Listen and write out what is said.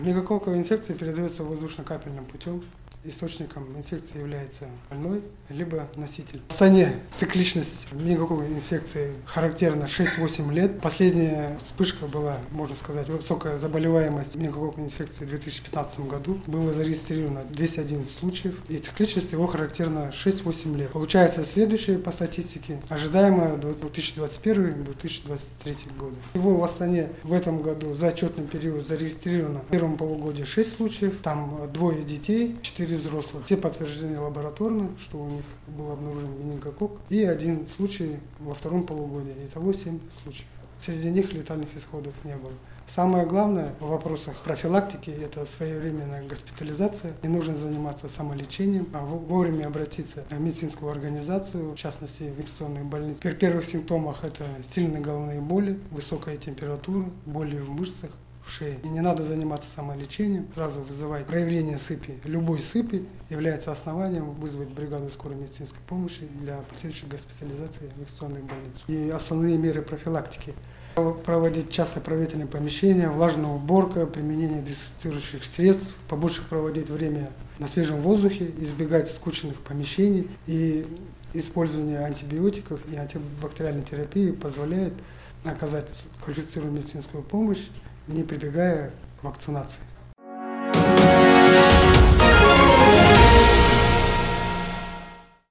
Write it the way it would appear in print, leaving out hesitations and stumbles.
Менингококковая инфекция передается воздушно-капельным путем. Источником инфекции является больной, либо носитель. В Астане цикличность менингококковой инфекции характерна 6-8 лет. Последняя вспышка была, можно сказать, высокая заболеваемость менингококковой инфекции в 2015 году. Было зарегистрировано 211 случаев, и цикличность его характерна 6-8 лет. Получается следующее по статистике, ожидаемо 2021-2023 годы. Всего в Астане в этом году за отчетный период зарегистрировано в первом полугодии 6 случаев, там 2 детей, 4 взрослых. Все подтверждены лабораторно, что у них был обнаружен менингококк, и 1 случай во втором полугодии. Итого 7 случаев. Среди них летальных исходов не было. Самое главное в вопросах профилактики – это своевременная госпитализация. Не нужно заниматься самолечением, а вовремя обратиться в медицинскую организацию, в частности в инфекционную больницу. При первых симптомах это сильные головные боли, высокая температура, боли в мышцах, в шее. И не надо заниматься самолечением, сразу вызывать проявление сыпи. Любой сыпи является основанием вызвать бригаду скорой медицинской помощи для последующей госпитализации в инфекционную больницу. И основные меры профилактики. Проводить часто проветривание помещения, влажная уборка, применение дезинфицирующих средств, побольше проводить время на свежем воздухе, избегать скучных помещений, и использование антибиотиков и антибактериальной терапии позволяет оказать квалифицированную медицинскую помощь, не прибегая к вакцинации.